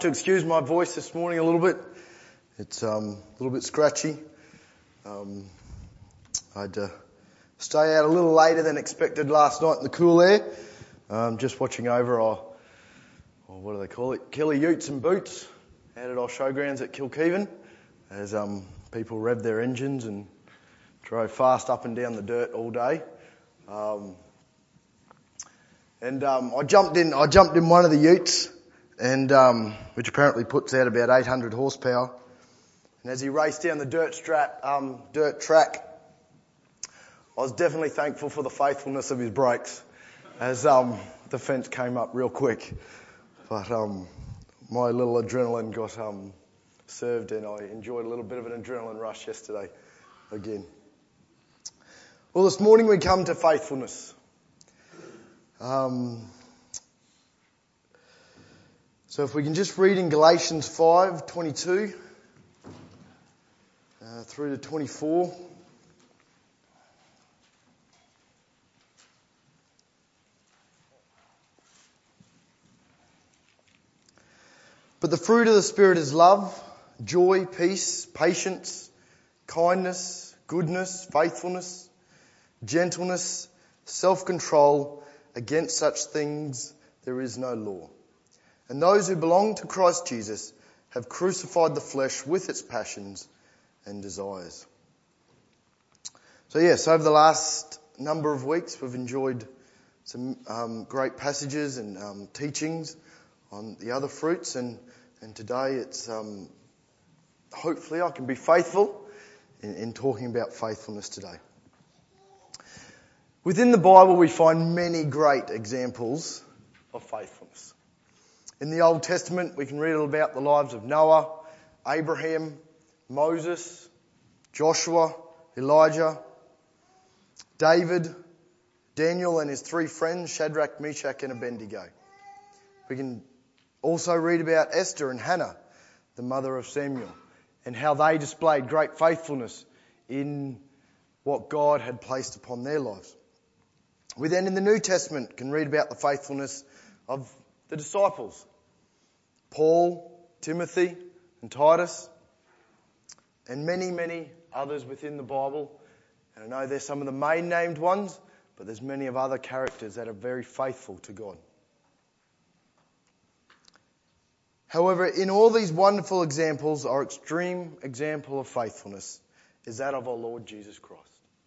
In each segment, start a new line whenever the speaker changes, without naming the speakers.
To excuse my voice this morning a little bit. It's a little bit scratchy. I had to stay out a little later than expected last night in the cool air. Just watching over our, what do they call it? Kelly Utes and Boots out at our showgrounds at Kilkeven as people revved their engines and drove fast up and down the dirt all day. I jumped in one of the Utes, and which apparently puts out about 800 horsepower. And as he raced down the dirt track, I was definitely thankful for the faithfulness of his brakes, as the fence came up real quick. But my little adrenaline got served, and I enjoyed a little bit of an adrenaline rush yesterday again. Well, this morning we come to faithfulness. So if we can just read in Galatians 5:22 through to 24. But the fruit of the Spirit is love, joy, peace, patience, kindness, goodness, faithfulness, gentleness, self-control. Against such things there is no law. And those who belong to Christ Jesus have crucified the flesh with its passions and desires. So yes, over the last number of weeks we've enjoyed some great passages and teachings on the other fruits, and today it's hopefully I can be faithful in talking about faithfulness today. Within the Bible we find many great examples of faithfulness. In the Old Testament we can read about the lives of Noah, Abraham, Moses, Joshua, Elijah, David, Daniel and his three friends, Shadrach, Meshach and Abednego. We can also read about Esther and Hannah, the mother of Samuel, and how they displayed great faithfulness in what God had placed upon their lives. We then in the New Testament can read about the faithfulness of the disciples, Paul, Timothy and Titus, and many, many others within the Bible. And I know there's some of the main named ones, but there's many of other characters that are very faithful to God. However, in all these wonderful examples, our extreme example of faithfulness is that of our Lord Jesus Christ.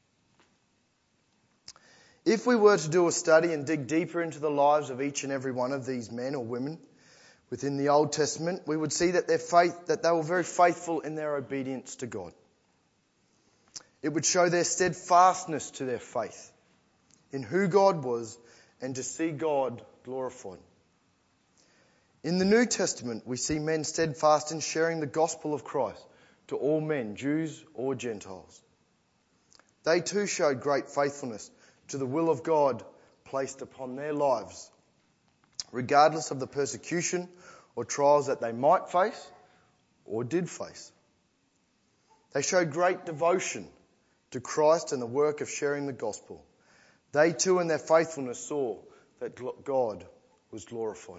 If we were to do a study and dig deeper into the lives of each and every one of these men or women within the Old Testament, we would see that they were very faithful in their obedience to God. It would show their steadfastness to their faith in who God was and to see God glorified. In the New Testament, we see men steadfast in sharing the gospel of Christ to all men, Jews or Gentiles. They too showed great faithfulness to the will of God placed upon their lives, regardless of the persecution or trials that they might face or did face. They showed great devotion to Christ and the work of sharing the gospel. They too in their faithfulness saw that God was glorified.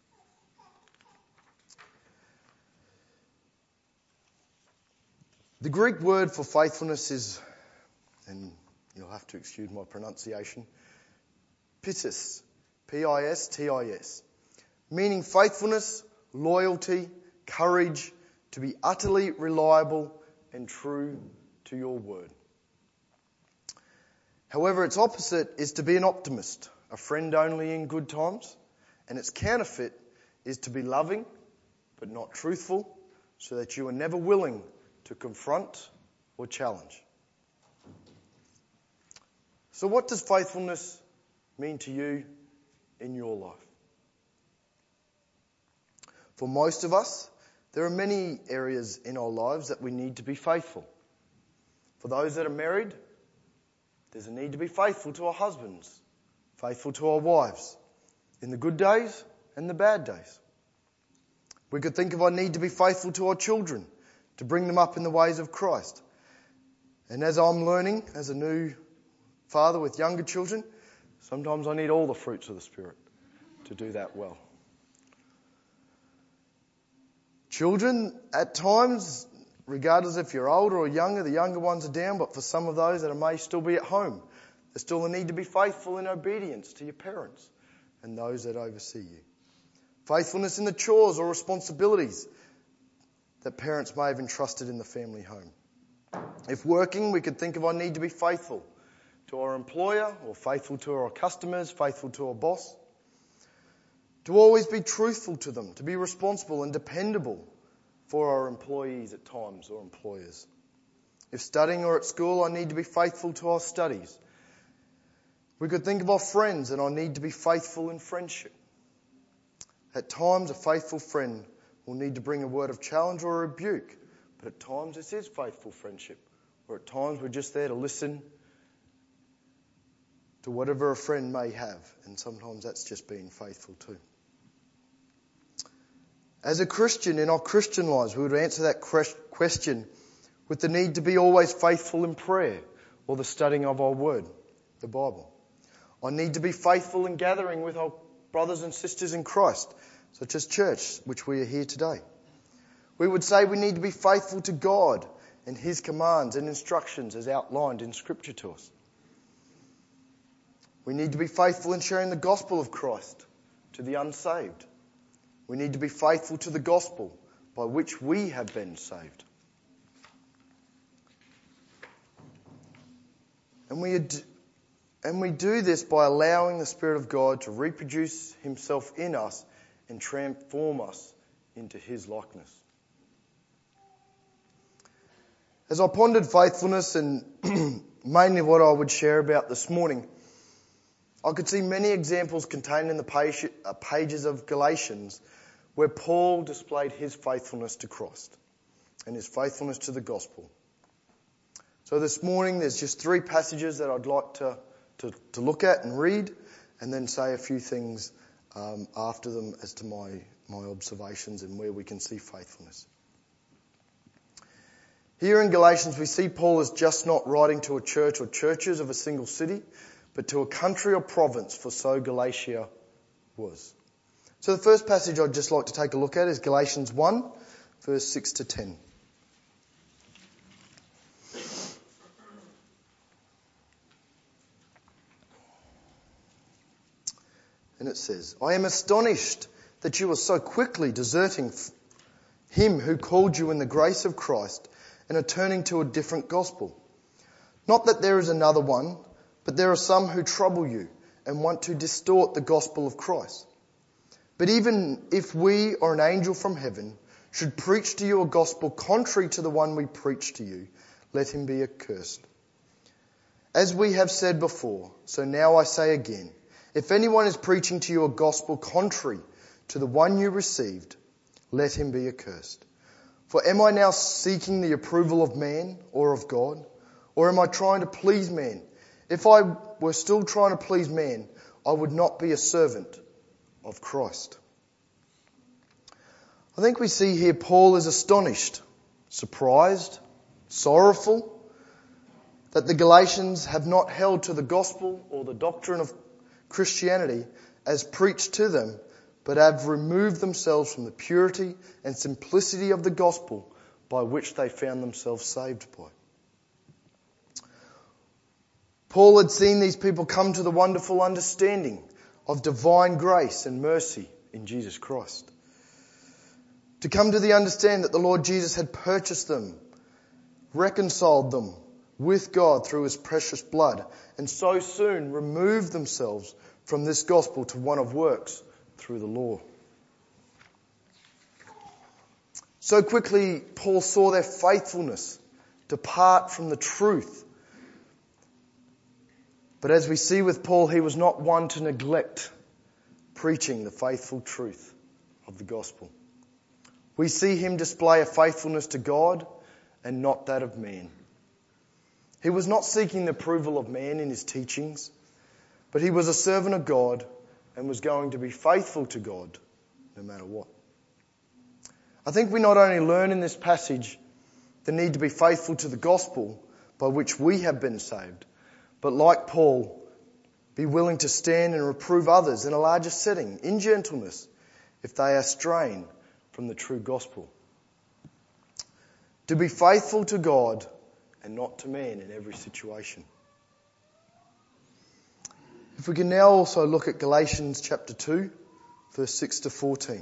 The Greek word for faithfulness is, and you'll have to excuse my pronunciation, pistis, P-I-S-T-I-S, meaning faithfulness, loyalty, courage, to be utterly reliable and true to your word. However, its opposite is to be an optimist, a friend only in good times, and its counterfeit is to be loving but not truthful, so that you are never willing to confront or challenge. So what does faithfulness mean to you in your life? For most of us, there are many areas in our lives that we need to be faithful. For those that are married, there's a need to be faithful to our husbands, faithful to our wives, in the good days and the bad days. We could think of our need to be faithful to our children, to bring them up in the ways of Christ. And as I'm learning, as a new father with younger children, sometimes I need all the fruits of the Spirit to do that well. Children, at times, regardless if you're older or younger, the younger ones are down, but for some of those that may still be at home, there's still a need to be faithful in obedience to your parents and those that oversee you. Faithfulness in the chores or responsibilities that parents may have entrusted in the family home. If working, we could think of our need to be faithful to our employer or faithful to our customers, faithful to our boss. To always be truthful to them, to be responsible and dependable for our employees at times or employers. If studying or at school, I need to be faithful to our studies. We could think of our friends and our need to be faithful in friendship. At times, a faithful friend will need to bring a word of challenge or a rebuke, but at times this is faithful friendship, or at times we're just there to listen to whatever a friend may have, and sometimes that's just being faithful too. As a Christian, in our Christian lives, we would answer that question with the need to be always faithful in prayer or the studying of our word, the Bible. I need to be faithful in gathering with our brothers and sisters in Christ, such as church, which we are here today. We would say we need to be faithful to God and His commands and instructions as outlined in Scripture to us. We need to be faithful in sharing the gospel of Christ to the unsaved. We need to be faithful to the gospel by which we have been saved. And we do this by allowing the Spirit of God to reproduce Himself in us and transform us into His likeness. As I pondered faithfulness and mainly what I would share about this morning, I could see many examples contained in the pages of Galatians where Paul displayed his faithfulness to Christ and his faithfulness to the gospel. So this morning there's just 3 passages that I'd like to look at and read, and then say a few things after them as to my observations and where we can see faithfulness. Here in Galatians we see Paul is just not writing to a church or churches of a single city, but to a country or province, for so Galatia was. So the first passage I'd just like to take a look at is Galatians 1, verse 6 to 10. And it says, I am astonished that you are so quickly deserting Him who called you in the grace of Christ and are turning to a different gospel. Not that there is another one, but there are some who trouble you and want to distort the gospel of Christ. But even if we or an angel from heaven should preach to you a gospel contrary to the one we preach to you, let him be accursed. As we have said before, so now I say again, if anyone is preaching to you a gospel contrary to the one you received, let him be accursed. For am I now seeking the approval of man or of God? Or am I trying to please man? If I were still trying to please man, I would not be a servant of Christ. I think we see here Paul is astonished, surprised, sorrowful that the Galatians have not held to the gospel or the doctrine of Christianity as preached to them, but have removed themselves from the purity and simplicity of the gospel by which they found themselves saved by. Paul had seen these people come to the wonderful understanding of divine grace and mercy in Jesus Christ. To come to the understanding that the Lord Jesus had purchased them, reconciled them with God through His precious blood, and so soon removed themselves from this gospel to one of works through the law. So quickly Paul saw their faithfulness depart from the truth. But as we see with Paul, he was not one to neglect preaching the faithful truth of the gospel. We see him display a faithfulness to God and not that of man. He was not seeking the approval of man in his teachings, but he was a servant of God and was going to be faithful to God no matter what. I think we not only learn in this passage the need to be faithful to the gospel by which we have been saved, but like Paul, be willing to stand and reprove others in a larger setting, in gentleness, if they are straying from the true gospel to be faithful to God and not to man in every situation. If we can now also look at Galatians chapter 2, verse 6 to 14.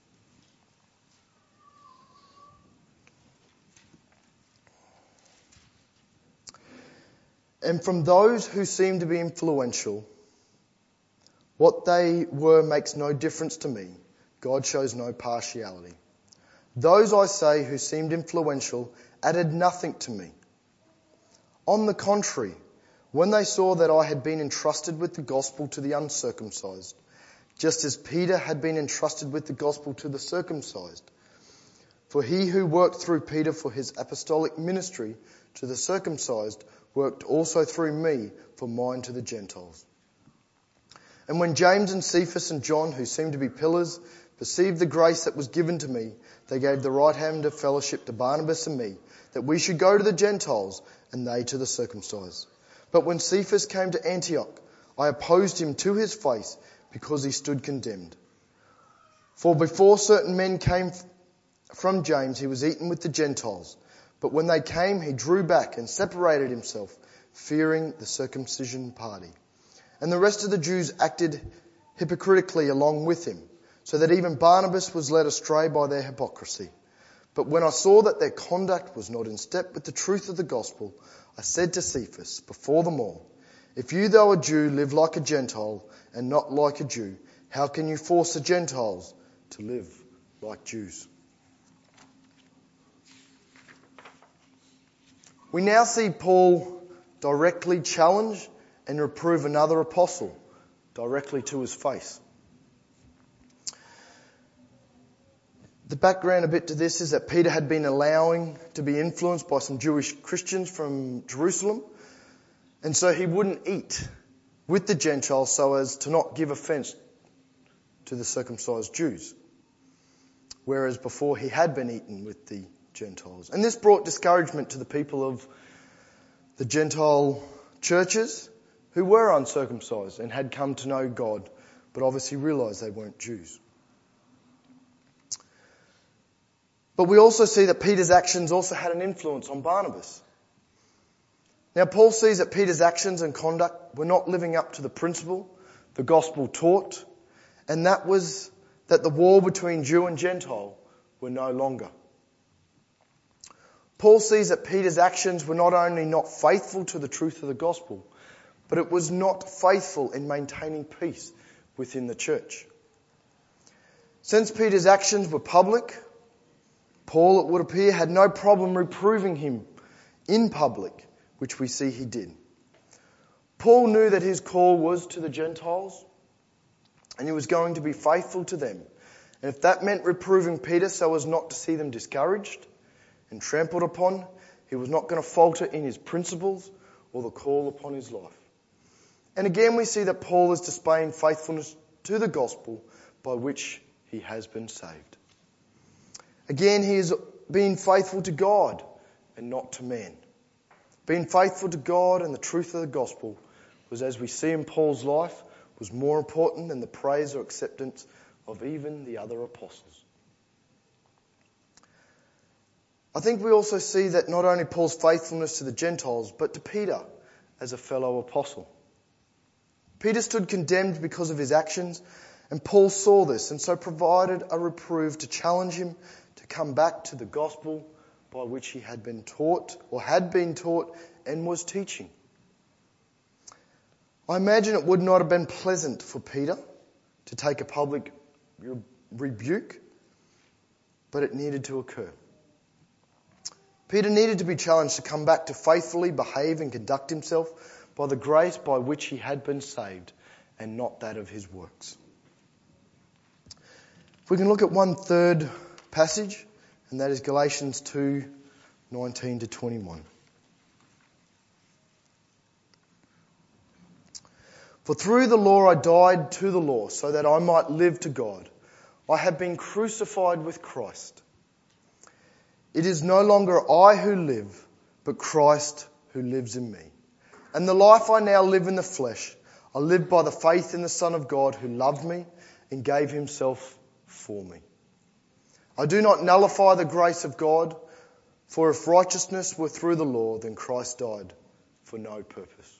And from those who seem to be influential, what they were makes no difference to me. God shows no partiality. Those, I say, who seemed influential added nothing to me. On the contrary, when they saw that I had been entrusted with the gospel to the uncircumcised, just as Peter had been entrusted with the gospel to the circumcised, for he who worked through Peter for his apostolic ministry to the circumcised worked also through me for mine to the Gentiles. And when James and Cephas and John, who seemed to be pillars, perceived the grace that was given to me, they gave the right hand of fellowship to Barnabas and me, that we should go to the Gentiles and they to the circumcised. But when Cephas came to Antioch, I opposed him to his face because he stood condemned. For before certain men came from James, he was eaten with the Gentiles. But when they came, he drew back and separated himself, fearing the circumcision party. And the rest of the Jews acted hypocritically along with him, so that even Barnabas was led astray by their hypocrisy. But when I saw that their conduct was not in step with the truth of the gospel, I said to Cephas before them all, if you, though a Jew, live like a Gentile and not like a Jew, how can you force the Gentiles to live like Jews? We now see Paul directly challenge and reprove another apostle directly to his face. The background a bit to this is that Peter had been allowing to be influenced by some Jewish Christians from Jerusalem, and so he wouldn't eat with the Gentiles so as to not give offence to the circumcised Jews, whereas before he had been eaten with the Gentiles. And this brought discouragement to the people of the Gentile churches who were uncircumcised and had come to know God, but obviously realised they weren't Jews. But we also see that Peter's actions also had an influence on Barnabas. Now Paul sees that Peter's actions and conduct were not living up to the principle the gospel taught, and that was that the war between Jew and Gentile were no longer. Paul sees that Peter's actions were not only not faithful to the truth of the gospel, but it was not faithful in maintaining peace within the church. Since Peter's actions were public, Paul, it would appear, had no problem reproving him in public, which we see he did. Paul knew that his call was to the Gentiles, and he was going to be faithful to them. And if that meant reproving Peter so as not to see them discouraged and trampled upon, he was not going to falter in his principles or the call upon his life. And again we see that Paul is displaying faithfulness to the gospel by which he has been saved. Again, he is being faithful to God and not to man. Being faithful to God and the truth of the gospel was, as we see in Paul's life, was more important than the praise or acceptance of even the other apostles. I think we also see that not only Paul's faithfulness to the Gentiles, but to Peter as a fellow apostle. Peter stood condemned because of his actions, and Paul saw this and so provided a reproof to challenge him to come back to the gospel by which he had been taught and was teaching. I imagine it would not have been pleasant for Peter to take a public rebuke, but it needed to occur. Peter needed to be challenged to come back to faithfully behave and conduct himself by the grace by which he had been saved and not that of his works. If we can look at one third passage, and that is Galatians 2:19 to 21. For through the law I died to the law, so that I might live to God. I have been crucified with Christ. It is no longer I who live, but Christ who lives in me. And the life I now live in the flesh, I live by the faith in the Son of God who loved me and gave himself for me. I do not nullify the grace of God, For if righteousness were through the law, then Christ died for no purpose.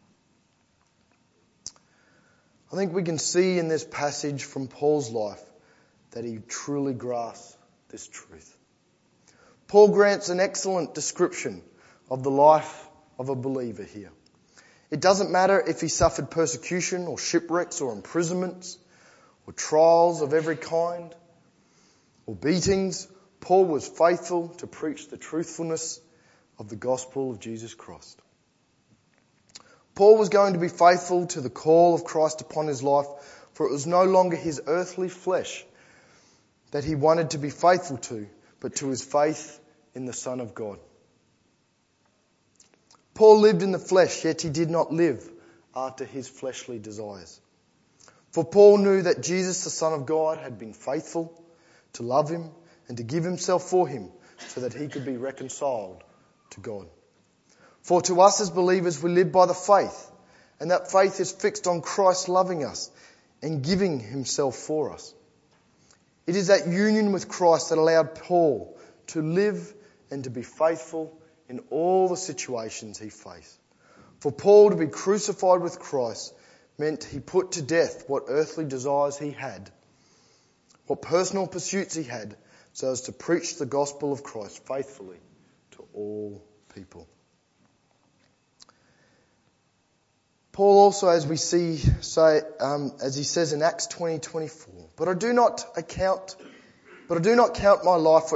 I think we can see in this passage from Paul's life that he truly grasps this truth. Paul grants an excellent description of the life of a believer here. It doesn't matter if he suffered persecution or shipwrecks or imprisonments or trials of every kind or beatings. Paul was faithful to preach the truthfulness of the gospel of Jesus Christ. Paul was going to be faithful to the call of Christ upon his life, for it was no longer his earthly flesh that he wanted to be faithful to, but to his faith in the Son of God. Paul lived in the flesh, yet he did not live after his fleshly desires. For Paul knew that Jesus, the Son of God, had been faithful to love him and to give himself for him so that he could be reconciled to God. For to us as believers, we live by the faith, and that faith is fixed on Christ loving us and giving himself for us. It is that union with Christ that allowed Paul to live and to be faithful in all the situations he faced. For Paul to be crucified with Christ meant he put to death what earthly desires he had, what personal pursuits he had, so as to preach the gospel of Christ faithfully to all people. Paul also, as we see, as he says in Acts 20:24, but I do not count my life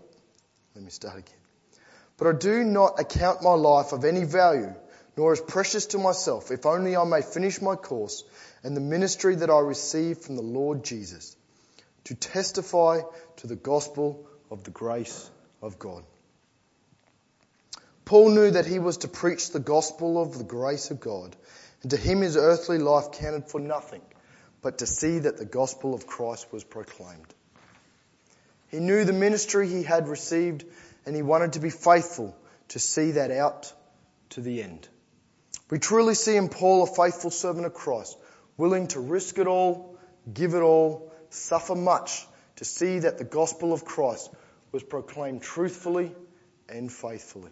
of any value, nor as precious to myself, if only I may finish my course and the ministry that I received from the Lord Jesus, to testify to the gospel of the grace of God. Paul knew that he was to preach the gospel of the grace of God, and to him his earthly life counted for nothing, but to see that the gospel of Christ was proclaimed. He knew the ministry he had received, and he wanted to be faithful to see that out to the end. We truly see in Paul a faithful servant of Christ, willing to risk it all, give it all, suffer much to see that the gospel of Christ was proclaimed truthfully and faithfully.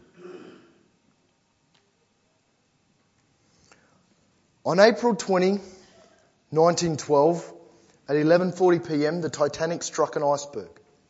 On April 20, 1912, at 11:40 p.m, the Titanic struck an iceberg.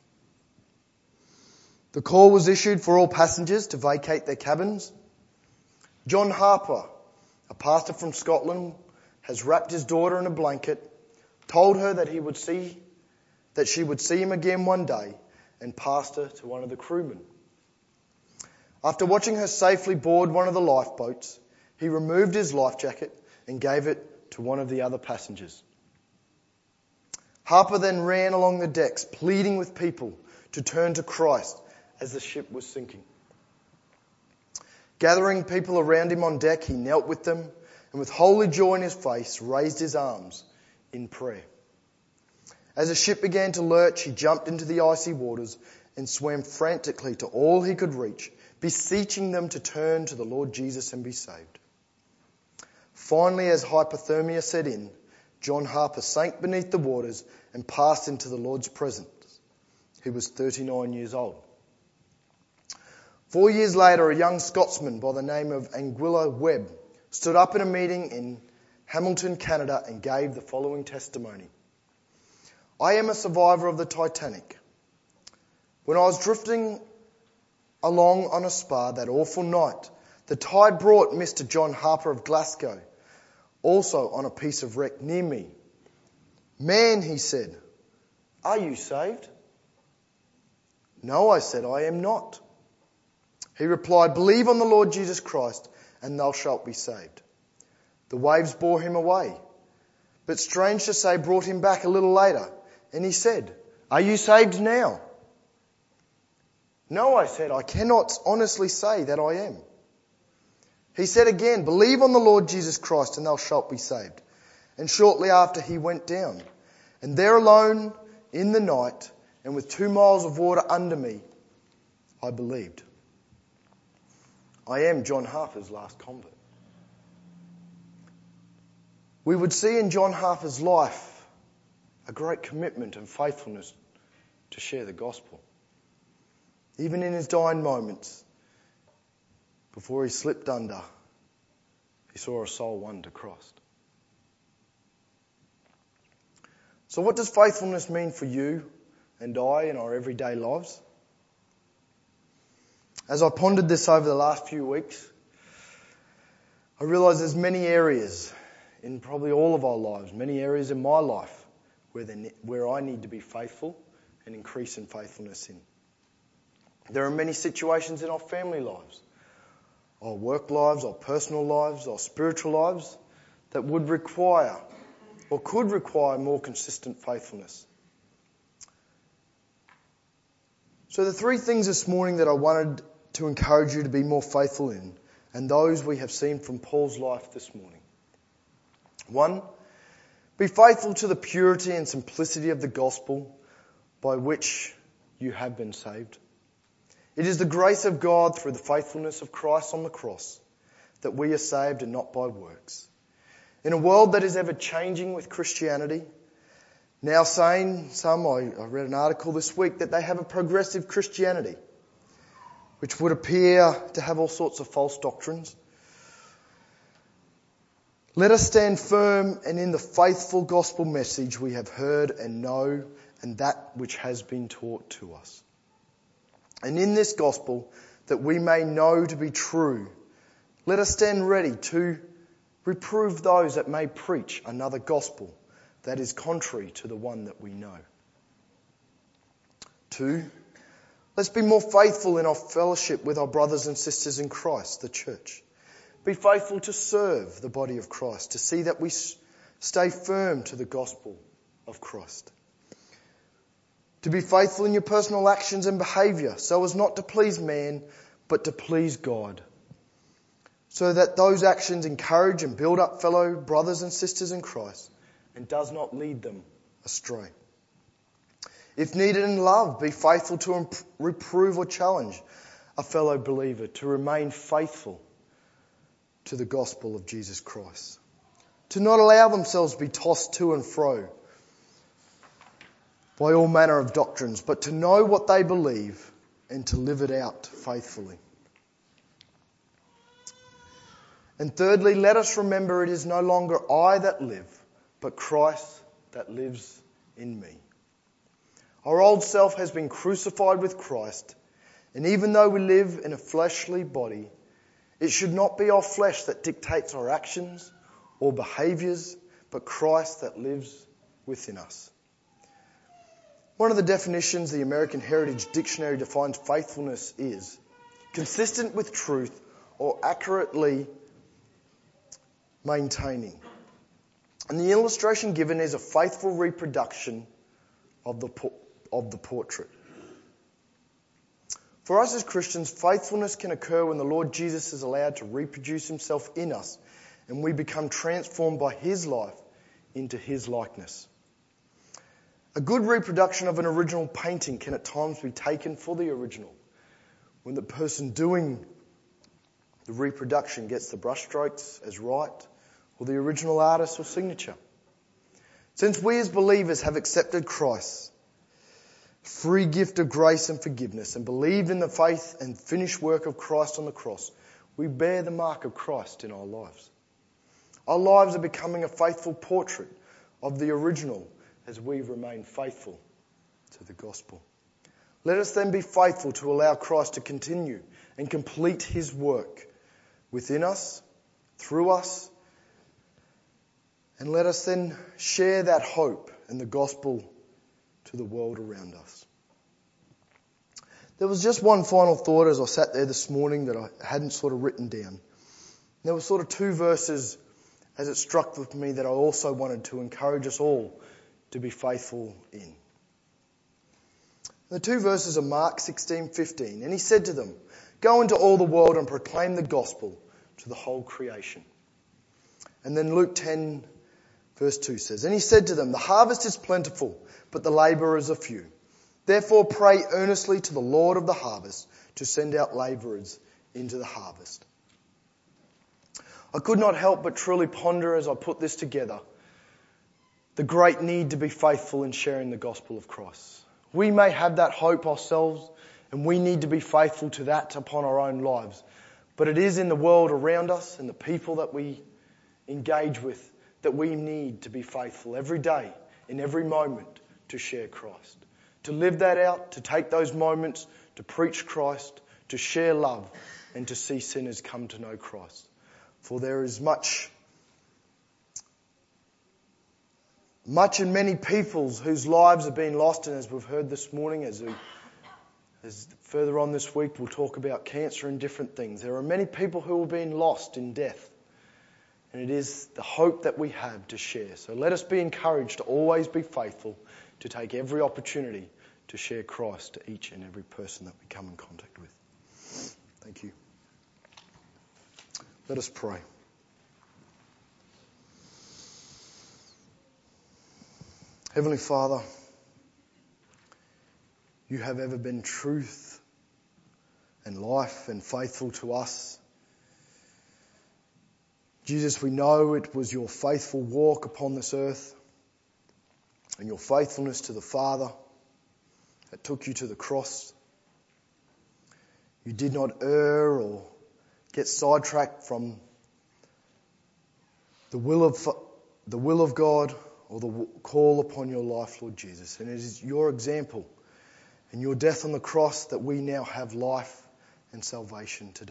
The call was issued for all passengers to vacate their cabins. John Harper, a pastor from Scotland, has wrapped his daughter in a blanket, told her that she would see him again one day, and passed her to one of the crewmen. After watching her safely board one of the lifeboats, he removed his life jacket and gave it to one of the other passengers. Harper then ran along the decks, pleading with people to turn to Christ as the ship was sinking. Gathering people around him on deck, he knelt with them and with holy joy in his face raised his arms in prayer. As the ship began to lurch, he jumped into the icy waters and swam frantically to all he could reach, beseeching them to turn to the Lord Jesus and be saved. Finally, as hypothermia set in, John Harper sank beneath the waters and passed into the Lord's presence. He was 39 years old. 4 years later, a young Scotsman by the name of Anguilla Webb stood up in a meeting in Hamilton, Canada, and gave the following testimony. I am a survivor of the Titanic. When I was drifting along on a spar that awful night, the tide brought Mr. John Harper of Glasgow, also on a piece of wreck near me. Man, he said, are you saved? No, I said, I am not. He replied, believe on the Lord Jesus Christ and thou shalt be saved. The waves bore him away, but strange to say brought him back a little later. And he said, are you saved now? No, I said, I cannot honestly say that I am. He said again, believe on the Lord Jesus Christ and thou shalt be saved. And shortly after he went down. And there alone in the night and with 2 miles of water under me, I believed. I am John Harper's last convert. We would see in John Harper's life a great commitment and faithfulness to share the gospel. Even in his dying moments, before he slipped under, he saw a soul won to Christ. So what does faithfulness mean for you and I in our everyday lives? As I pondered this over the last few weeks, I realised there's many areas in probably all of our lives, many areas in my life where I need to be faithful and increase in faithfulness in. There are many situations in our family lives, our work lives, our personal lives, our spiritual lives that would require or could require more consistent faithfulness. So the three things this morning that I wanted to encourage you to be more faithful in, and those we have seen from Paul's life this morning. 1, be faithful to the purity and simplicity of the gospel by which you have been saved. It is the grace of God through the faithfulness of Christ on the cross that we are saved and not by works. In a world that is ever changing with Christianity, now saying some, I read an article this week that they have a progressive Christianity, which would appear to have all sorts of false doctrines. Let us stand firm and in the faithful gospel message we have heard and know, and that which has been taught to us. And in this gospel that we may know to be true, let us stand ready to reprove those that may preach another gospel that is contrary to the one that we know. 2, let's be more faithful in our fellowship with our brothers and sisters in Christ, the church. Be faithful to serve the body of Christ, to see that we stay firm to the gospel of Christ. To be faithful in your personal actions and behaviour, so as not to please man, but to please God. So that those actions encourage and build up fellow brothers and sisters in Christ and does not lead them astray. If needed in love, be faithful to reprove or challenge a fellow believer to remain faithful to the gospel of Jesus Christ. To not allow themselves to be tossed to and fro by all manner of doctrines, but to know what they believe and to live it out faithfully. And thirdly, let us remember it is no longer I that live, but Christ that lives in me. Our old self has been crucified with Christ, and even though we live in a fleshly body, it should not be our flesh that dictates our actions or behaviours, but Christ that lives within us. One of the definitions the American Heritage Dictionary defines faithfulness is consistent with truth or accurately maintaining. And the illustration given is a faithful reproduction of the portrait. For us as Christians, faithfulness can occur when the Lord Jesus is allowed to reproduce himself in us and we become transformed by his life into his likeness. A good reproduction of an original painting can at times be taken for the original when the person doing the reproduction gets the brushstrokes as right or the original artist or signature. Since we as believers have accepted Christ, free gift of grace and forgiveness, and believe in the faith and finished work of Christ on the cross, we bear the mark of Christ in our lives. Our lives are becoming a faithful portrait of the original as we remain faithful to the gospel. Let us then be faithful to allow Christ to continue and complete his work within us, through us, and let us then share that hope and the gospel to the world around us. There was just one final thought as I sat there this morning that I hadn't sort of written down. There were sort of 2 verses as it struck with me that I also wanted to encourage us all to be faithful in. The 2 verses are Mark 16:15, and he said to them, "Go into all the world and proclaim the gospel to the whole creation." And then Luke 10 verse 2 says, "And he said to them, the harvest is plentiful, but the labourers are few. Therefore pray earnestly to the Lord of the harvest to send out labourers into the harvest." I could not help but truly ponder as I put this together the great need to be faithful in sharing the gospel of Christ. We may have that hope ourselves And we need to be faithful to that upon our own lives. But it is in the world around us and the people that we engage with that we need to be faithful every day, in every moment, to share Christ. To live that out, to take those moments, to preach Christ, to share love, and to see sinners come to know Christ. For there is much and many peoples whose lives have been lost, and as we've heard this morning, as further on this week we'll talk about cancer and different things. There are many people who have been lost in death, and it is the hope that we have to share. So let us be encouraged to always be faithful, to take every opportunity to share Christ to each and every person that we come in contact with. Thank you. Let us pray. Heavenly Father, you have ever been truth and life and faithful to us. Jesus, we know it was your faithful walk upon this earth and your faithfulness to the Father that took you to the cross. You did not err or get sidetracked from the will of God or the call upon your life, Lord Jesus. And it is your example and your death on the cross that we now have life and salvation today.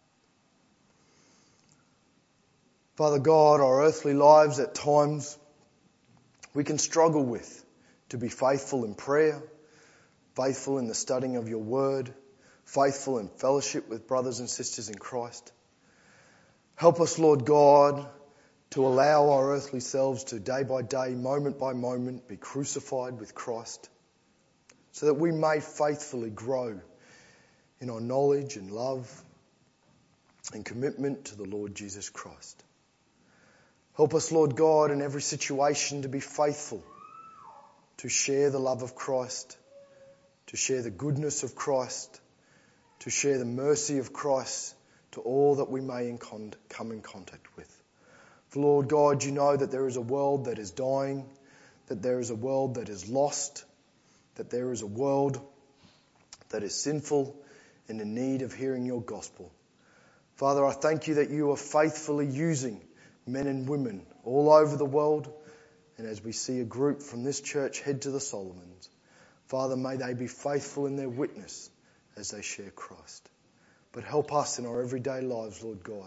Father God, our earthly lives at times we can struggle with to be faithful in prayer, faithful in the studying of your word, faithful in fellowship with brothers and sisters in Christ. Help us, Lord God, to allow our earthly selves to day by day, moment by moment, be crucified with Christ, so that we may faithfully grow in our knowledge and love and commitment to the Lord Jesus Christ. Help us, Lord God, in every situation to be faithful, to share the love of Christ, to share the goodness of Christ, to share the mercy of Christ to all that we may come in contact with. For Lord God, you know that there is a world that is dying, that there is a world that is lost, that there is a world that is sinful and in need of hearing your gospel. Father, I thank you that you are faithfully using men and women all over the world, and as we see a group from this church head to the Solomons, Father, may they be faithful in their witness as they share Christ. But help us in our everyday lives, Lord God,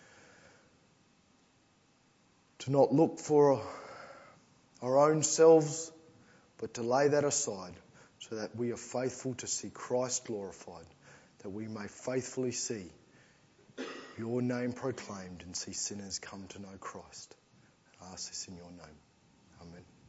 to not look for our own selves, but to lay that aside so that we are faithful to see Christ glorified, that we may faithfully see your name proclaimed and see sinners come to know Christ. I ask this in your name. Amen.